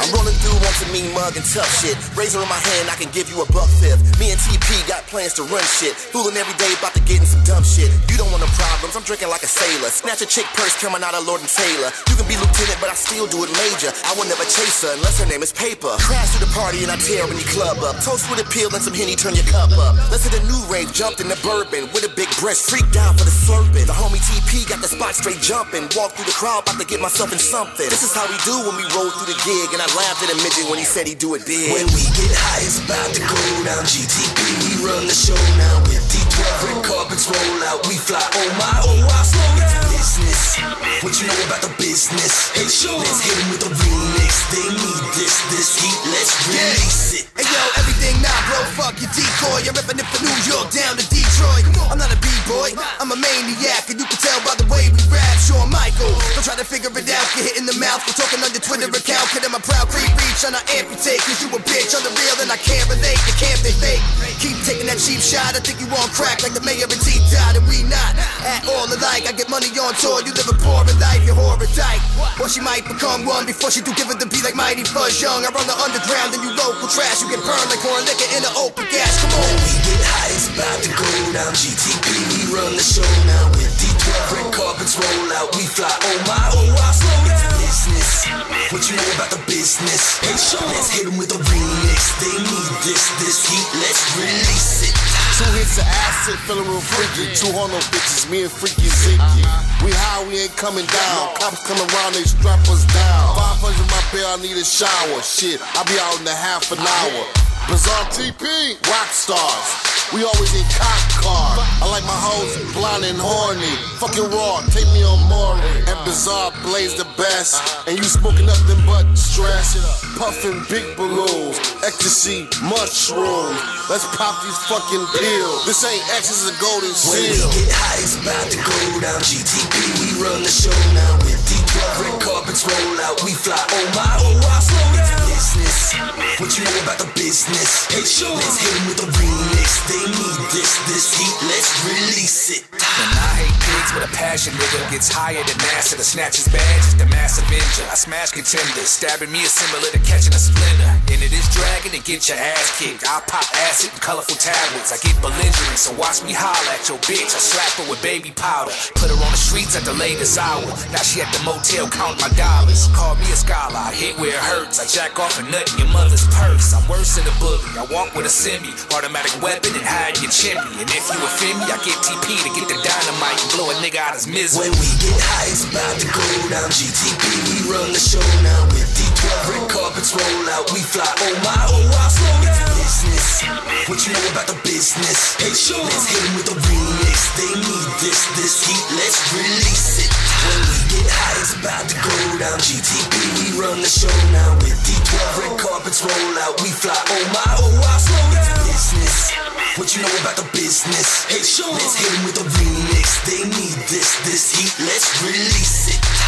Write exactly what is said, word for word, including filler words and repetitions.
I'm rolling through on some mean mug and tough shit. Razor in my hand, I can give you a buck fifth. Me and T P got plans to run shit. Fooling every day, about to get in some dumb shit. You don't want no problems, I'm drinking like a sailor. Snatch a chick purse coming out of Lord and Taylor. You can be lieutenant, but I still do it major. I will never chase her unless her name is Paper. Crash through the party and I tear any club up. Toast with a pill and some Henny, turn your cup up. Let's hit a new rave, jumped in the bourbon with a big breast, freaked out for the slurping. The homie T P got the spot straight jumping. Walk through the crowd, about to get myself in something. This is how we do when we roll through the gig, and I laughed at a midget when he said he do it big. When we get high, it's about to go down. G T P, we run the show now. With D twelve, red carpets roll out. We fly, oh my, oh I slow down. Business, what you know about the business? Hey, show, let's hit 'em with a remix. They need this, this heat, let's release it. Hey yo, everything now, bro, fuck your decoy. You're ripping it from New York down to Detroit. I'm not a B-boy, I'm a maniac, and you can tell by the way we rap. Shawn Michael, don't try to figure it out, get hit in the mouth. We're talking on your Twitter account, kid, I'm a proud creep, reach on I amputate. Cause you a bitch on the real and I can't relate. You can't be fake. Keep taking that cheap shot, I think you on crack like the mayor and T-Dot, and we not at all alike. I get money on tour, you live a poorer life, you're horror dyke. Or she might become one before she do give it the beat like Mighty Fuzz Young. I run the underground and you local trash, you get burned like pouring liquor in an open gas. Come on. When we get high, it's about to go down. G T P, we run the show now. With D twelve, red carpets roll out. We fly, oh my, oh I slow down. Business, what you know about the business? Hey, show, let's hit 'em with a remix. They need this, this heat, let's release it. Two hits of acid, feeling real freaky. Two horno bitches, me and Freaky Ziggy. We high, we ain't coming down. Cops come around, they strap us down. five hundred my bill, I need a shower. Shit, I'll be out in a half an hour. Bizarre T P, rock stars. We always in cop car. I like my hoes blonde and horny. Fucking raw, take me on Maury. And Bizarre Blaze the best. And you smoking nothing but stress. Puffing big balloons, ecstasy, mushrooms. Let's pop these fucking pills. This ain't X, this is a golden seal. When we get high, it's about to go down. G T P, we run the show now. With D twelve, red carpets roll out. We fly, oh my, oh I slow down. Business, what you know about the business? Hey, show, let's hit 'em with a remix. They need this, this heat, let's release it. And I hate pigs with a passion, nigga. Gets higher than NASA. The snatches badge is the massive injure. I smash contenders. Stabbing me is similar to catching a splinter. Into this dragon and get your ass kicked. I pop acid and colorful tablets. I get belligerent, so watch me holler at your bitch. I slap her with baby powder. Put her on the streets at the latest hour. Now she at the motel counting my dollars. Call me a scholar. I hit where it hurts. I jack off a nut in your mother's purse. I'm worse than a bully. I walk with a semi. Automatic weapon and hide your chimney. And if you offend me, I get T P to get the dynamite and blow a nigga out his misery. When we get high, it's about to go down. G T P, we run the show now. With D twelve, red carpets roll out. We fly, oh my, oh I slow down. Business, what you know about the business? Hey, show, let's hit 'em with a remix. They need this, this heat, let's release it. When we get high, it's about to go down. G T P, we run the show now. With D twelve, red carpets roll out. We fly, oh my, oh I slow down. Business, what you know about the business? Hey, show, let's hit 'em with a remix. They need this, this heat, let's release it.